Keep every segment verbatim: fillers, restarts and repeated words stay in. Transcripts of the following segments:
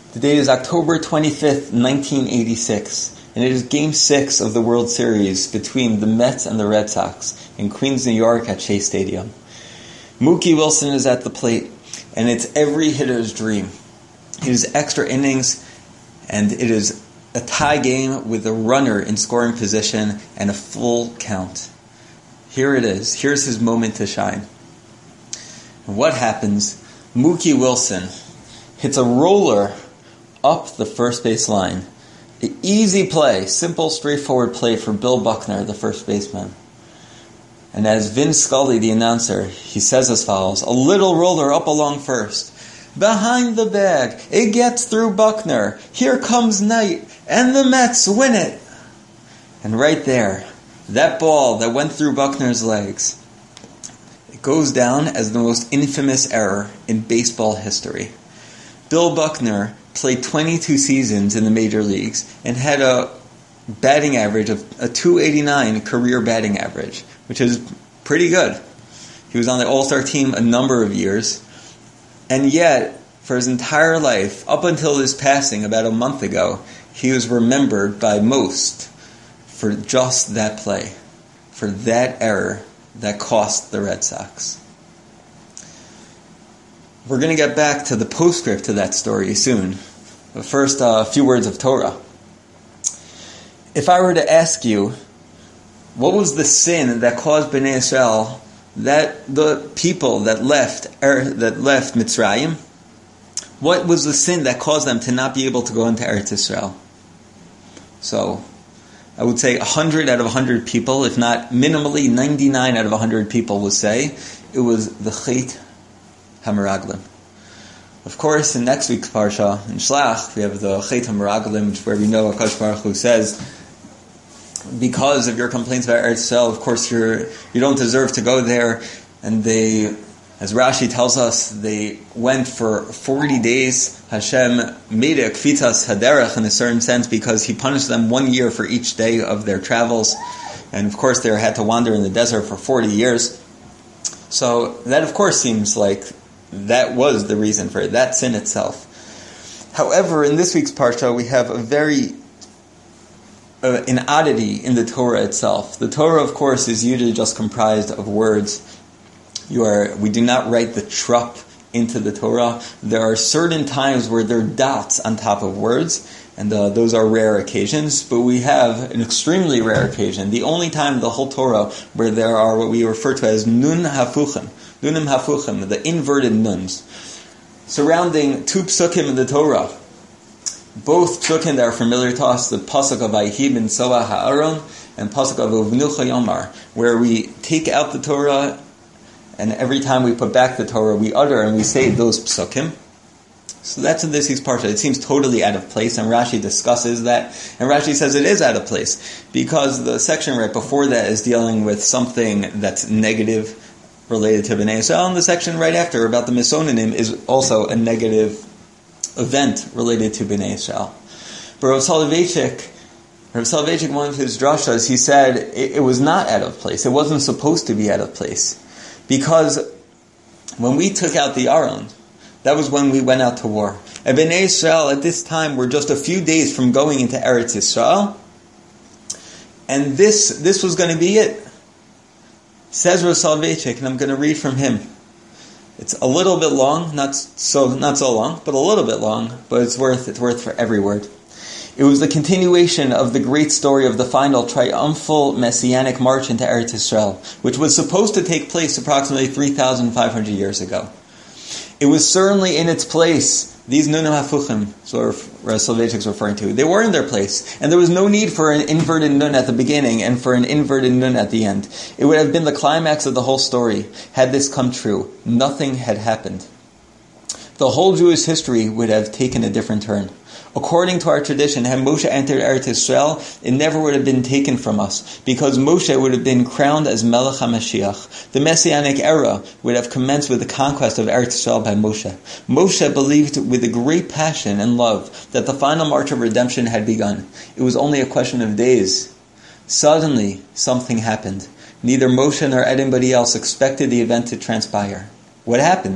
The date is October twenty-fifth, nineteen eighty-six, and it is Game six of the World Series between the Mets and the Red Sox in Queens, New York at Shea Stadium. Mookie Wilson is at the plate, and it's every hitter's dream. It is extra innings, and it is a tie game with a runner in scoring position and a full count. Here it is. Here's his moment to shine. And what happens? Mookie Wilson hits a roller up the first base line. An easy play, simple, straightforward play for Bill Buckner, the first baseman. And as Vin Scully, the announcer, he says as follows: a little roller up along first. Behind the bag, it gets through Buckner. Here comes Knight, and the Mets win it. And right there, that ball that went through Buckner's legs, it goes down as the most infamous error in baseball history. Bill Buckner played twenty-two seasons in the major leagues and had a batting average of a two eighty-nine career batting average, which is pretty good. He was on the All-Star team a number of years, and yet, for his entire life, up until his passing about a month ago, he was remembered by most for just that play, for that error that cost the Red Sox. We're going to get back to the postscript to that story soon. But first, uh, a few words of Torah. If I were to ask you, what was the sin that caused Bnei Israel, that the people that left er, that left Mitzrayim, what was the sin that caused them to not be able to go into Eretz Israel? So, I would say one hundred out of one hundred people, if not minimally ninety-nine out of one hundred people would say, it was the Chet HaMeraglim. Of course, in next week's Parsha, in Shlach, we have the Chet HaMeraglim, where we know HaKadosh Baruch Hu says, because of your complaints about Eretz Yisrael, of course you're, you don't deserve to go there. And they, as Rashi tells us, they went for forty days. Hashem made a kfitzas haderech in a certain sense because He punished them one year for each day of their travels. And of course they had to wander in the desert for forty years. So that of course seems like that was the reason for it, that sin itself. However, in this week's Parsha, we have a very, uh, an oddity in the Torah itself. The Torah, of course, is usually just comprised of words. You are, we do not write the trup into the Torah. There are certain times where there are dots on top of words, and uh, those are rare occasions, but we have an extremely rare occasion. The only time in the whole Torah where there are what we refer to as nun hafuchim, Nunim hafuchim, the inverted nuns, surrounding two psukim in the Torah. Both psukim that are familiar to us, the pasuk of Vayhi ben Soah Ha'aron and pasuk of Uvnucha Yomar, where we take out the Torah, and every time we put back the Torah, we utter and we say those psukim. So that's in this week's parsha. It seems totally out of place, and Rashi discusses that. And Rashi says it is out of place because the section right before that is dealing with something that's negative related to Bnei Yisrael, and the section right after about the Misonanim is also a negative event related to Bnei Yisrael. But Rav Soloveitchik, Rav Soloveitchik, one of his drashas, he said it, it was not out of place. It wasn't supposed to be out of place. Because when we took out the Aron, that was when we went out to war. And Bnei Yisrael at this time were just a few days from going into Eretz Yisrael, and this this was going to be it. Says Rav Soloveitchik, and I'm going to read from him. It's a little bit long, not so not so long, but a little bit long, but it's worth it's worth for every word. It was the continuation of the great story of the final triumphal messianic march into Eretz Yisrael, which was supposed to take place approximately three thousand five hundred years ago. It was certainly in its place. These nunim hafuchim, so Rav Soloveitchik is referring to, they were in their place, and there was no need for an inverted nun at the beginning and for an inverted nun at the end. It would have been the climax of the whole story had this come true. Nothing had happened. The whole Jewish history would have taken a different turn. According to our tradition, had Moshe entered Eretz Yisrael, it never would have been taken from us, because Moshe would have been crowned as Melech HaMashiach. The Messianic era would have commenced with the conquest of Eretz Yisrael by Moshe. Moshe believed with a great passion and love that the final march of redemption had begun. It was only a question of days. Suddenly, something happened. Neither Moshe nor anybody else expected the event to transpire. What happened?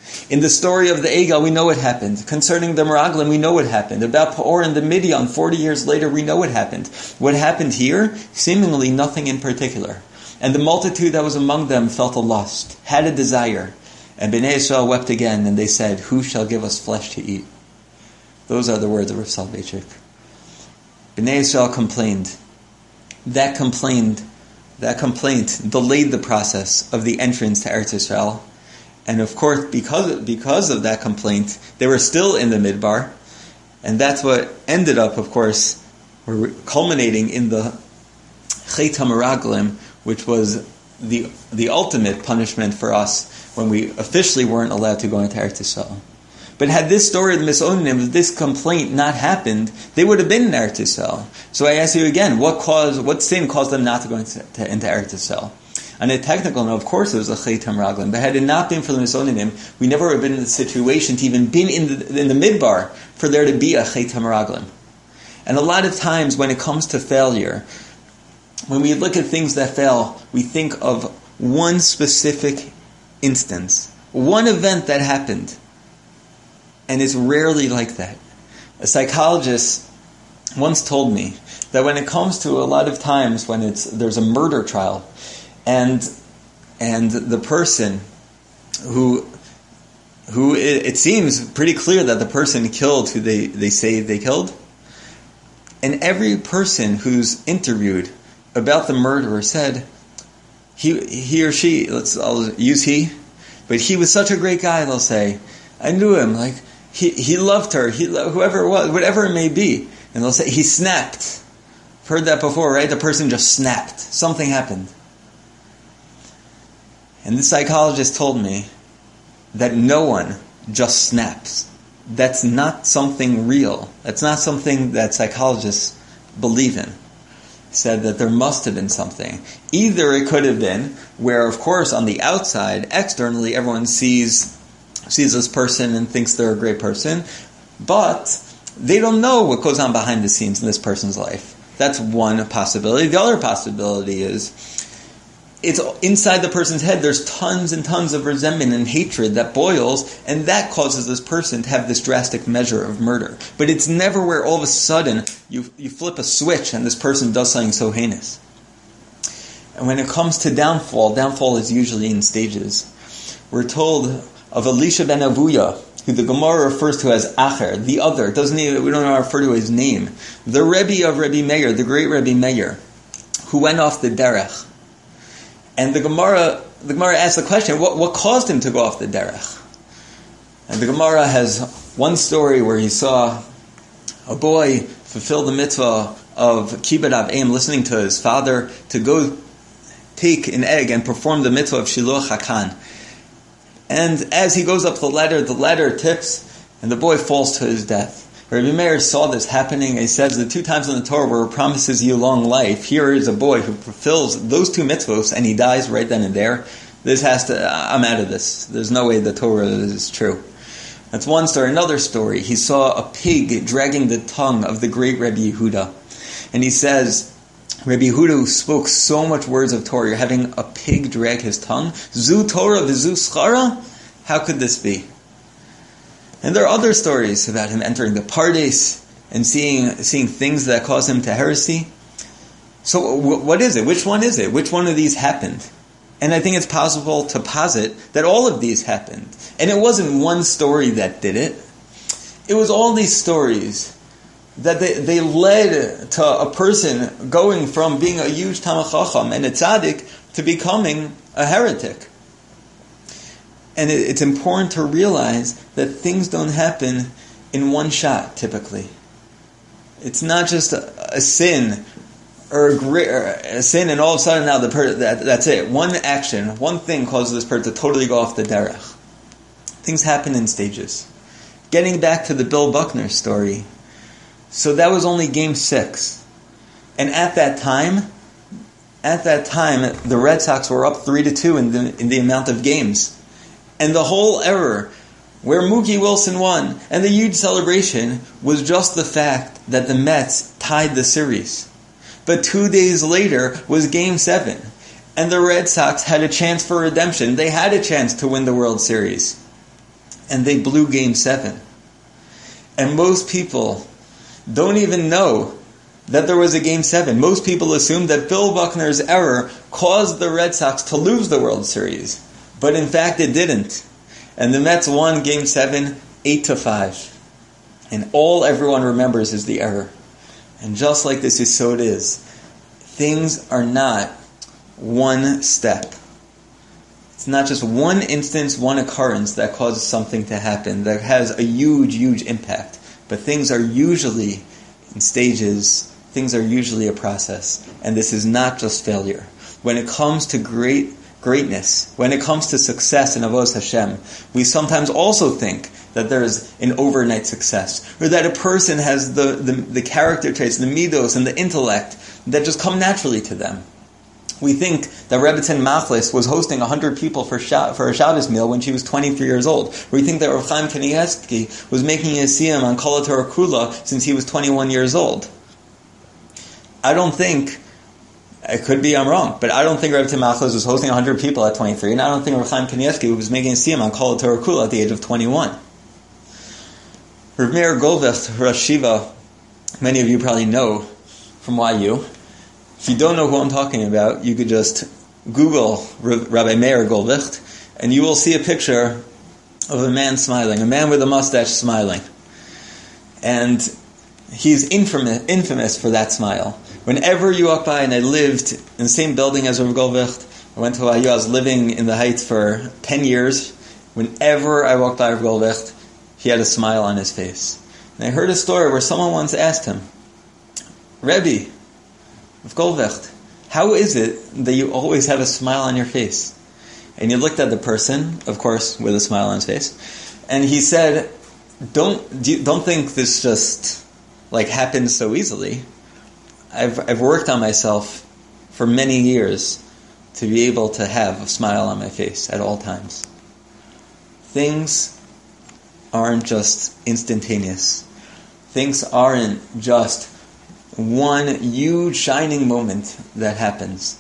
In the story of the Egel, we know what happened. Concerning the Meraglim, we know what happened. About Peor and the Midian, forty years later, we know what happened. What happened here? Seemingly nothing in particular. And the multitude that was among them felt a lust, had a desire. And Bnei Yisrael wept again, and they said, who shall give us flesh to eat? Those are the words of Rav Soloveitchik. Bnei Yisrael complained. That complained, that complaint delayed the process of the entrance to Eretz Yisrael. And of course, because of, because of that complaint, they were still in the Midbar. And that's what ended up, of course, culminating in the Chet HaMeraglim, which was the the ultimate punishment for us when we officially weren't allowed to go into Eretz Yisrael. But had this story of the Misonim, this complaint not happened, they would have been in Eretz Yisrael. So I ask you again, what caused, what sin caused them not to go into, to, into Eretz Yisrael? On a technical note, of course it was a Chet HaMeraglim, but had it not been for the Misonim, we never would have been in the situation to even been in the, in the Midbar for there to be a Chet HaMeraglim. And a lot of times when it comes to failure, when we look at things that fail, we think of one specific instance, one event that happened. And it's rarely like that. A psychologist once told me that when it comes to a lot of times when it's there's a murder trial, and and the person who who it, it seems pretty clear that the person killed who they, they say they killed, and every person who's interviewed about the murderer said he he or she, let's I'll use he, but he was such a great guy, they'll say, I knew him, like He he loved her, he whoever it was, whatever it may be. And they'll say, he snapped. I've heard that before, right? The person just snapped. Something happened. And the psychologist told me that no one just snaps. That's not something real. That's not something that psychologists believe in. He said that there must have been something. Either it could have been where, of course, on the outside, externally, everyone sees sees this person and thinks they're a great person, but they don't know what goes on behind the scenes in this person's life. That's one possibility. The other possibility is it's inside the person's head. There's tons and tons of resentment and hatred that boils, and that causes this person to have this drastic measure of murder. But it's never where all of a sudden you you flip a switch and this person does something so heinous. And when it comes to downfall, downfall is usually in stages. We're told of Elisha ben Avuya, who the Gemara refers to as Acher, the other. Doesn't even, we don't even refer to his name. The Rebbe of Rebbe Meir, the great Rebbe Meir, who went off the derech. And the Gemara, the Gemara asks the question: What what caused him to go off the derech? And the Gemara has one story where he saw a boy fulfill the mitzvah of Kibbud Av Em, listening to his father, to go take an egg and perform the mitzvah of Shiluach Hakan. And as he goes up the ladder, the ladder tips, and the boy falls to his death. Rabbi Meir saw this happening. He says the two times in the Torah where it promises you long life, here is a boy who fulfills those two mitzvahs, and he dies right then and there. This has to, I'm out of this. There's no way the Torah is true. That's one story. Another story, he saw a pig dragging the tongue of the great Rabbi Yehuda. And he says, Rabbi Yehuda spoke so much words of Torah, you're having a pig drag his tongue? Zu Torah v'zu schara? How could this be? And there are other stories about him entering the Pardes and seeing seeing things that cause him to heresy. So w- what is it? Which one is it? Which one of these happened? And I think it's possible to posit that all of these happened. And it wasn't one story that did it. It was all these stories that they, they led to a person going from being a huge Talmid Chacham and a tzaddik to becoming a heretic. And it, it's important to realize that things don't happen in one shot, typically. It's not just a, a sin or a, great, or a sin and all of a sudden now the per, that, that's it. One action, one thing causes this person to totally go off the derech. Things happen in stages. Getting back to the Bill Buckner story, so that was only game six. And at that time, at that time, the Red Sox were up three to two in the in the amount of games. And the whole error, where Mookie Wilson won, and the huge celebration, was just the fact that the Mets tied the series. But two days later was Game seven, and the Red Sox had a chance for redemption. They had a chance to win the World Series. and they blew game seven. And most people don't even know that there was a game seven. Most people assume that Bill Buckner's error caused the Red Sox to lose the World Series. But in fact it didn't. And the Mets won game seven, eight to five. And all everyone remembers is the error. And just like this is so it is. Things are not one step. It's not just one instance, one occurrence that causes something to happen, that has a huge, huge impact. But things are usually in stages, things are usually a process. And this is not just failure. When it comes to great greatness, when it comes to success in Avodas Hashem, we sometimes also think that there's an overnight success, or that a person has the, the, the character traits, the midos, and the intellect that just come naturally to them. We think that Rebbetzin Machlis was hosting one hundred people for Sha- for a Shabbos meal when she was twenty-three years old. We think that Rav Chaim Kanievsky was making a siyum on Kol HaTorah Kula since he was twenty-one years old. I don't think, it could be I'm wrong, but I don't think Rebbetzin Machlis was hosting one hundred people at twenty-three, and I don't think Rav Chaim Kanievsky was making a siyum on Kol HaTorah Kula at the age of twenty-one. Rav Meir Goldvicht, Rosh Shiva, many of you probably know from Y U. If you don't know who I'm talking about, you could just Google Rabbi Meir Goldvicht, and you will see a picture of a man smiling, a man with a mustache smiling. And he's infamous, infamous for that smile. Whenever you walk by, and I lived in the same building as Rabbi Goldvicht, I went to Y U, I was living in the Heights for ten years. Whenever I walked by Rabbi Goldvicht, he had a smile on his face. And I heard a story where someone once asked him, Rebbe, of Goldvicht, how is it that you always have a smile on your face? And he looked at the person, of course, with a smile on his face, and he said, "Don't don't think this just like happens so easily. I've I've worked on myself for many years to be able to have a smile on my face at all times. Things aren't just instantaneous. Things aren't just one huge shining moment that happens.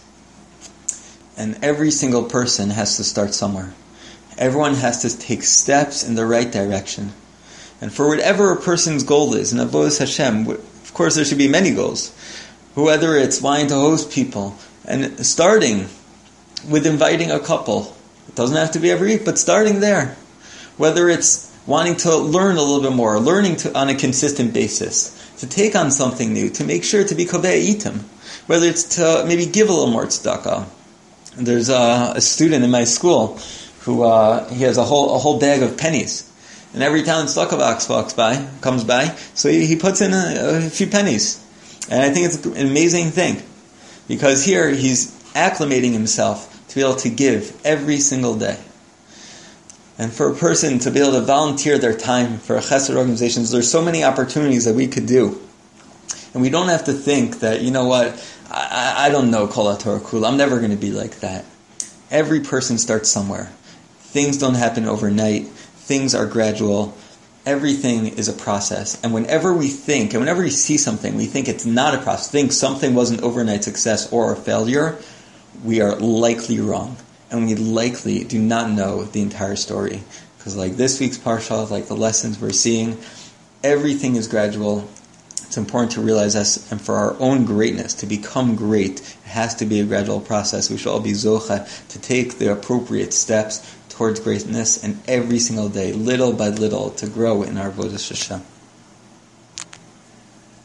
And every single person has to start somewhere. Everyone has to take steps in the right direction. And for whatever a person's goal is, in Avodas Hashem, of course there should be many goals. Whether it's wanting to host people, and starting with inviting a couple. It doesn't have to be every week, but starting there. Whether it's wanting to learn a little bit more, learning to, on a consistent basis, to take on something new, to make sure to be kovei itim. Whether it's to maybe give a little more tzedakah. There's a, a student in my school who uh, he has a whole a whole bag of pennies, and every time the tzedakah box walks by, comes by, so he, he puts in a, a few pennies, and I think it's an amazing thing, because here he's acclimating himself to be able to give every single day. And for a person to be able to volunteer their time for chesed organizations, there's so many opportunities that we could do. And we don't have to think that, you know what, I, I don't know Kol HaTorah Kula, I'm never going to be like that. Every person starts somewhere. Things don't happen overnight. Things are gradual. Everything is a process. And whenever we think, and whenever we see something, we think it's not a process, think something was an overnight success or a failure, we are likely wrong. And we likely do not know the entire story. Because like this week's Parsha, like the lessons we're seeing, everything is gradual. It's important to realize this, and for our own greatness, to become great, it has to be a gradual process. We should all be zocha to take the appropriate steps towards greatness, and every single day, little by little, to grow in our Avodas Hashem.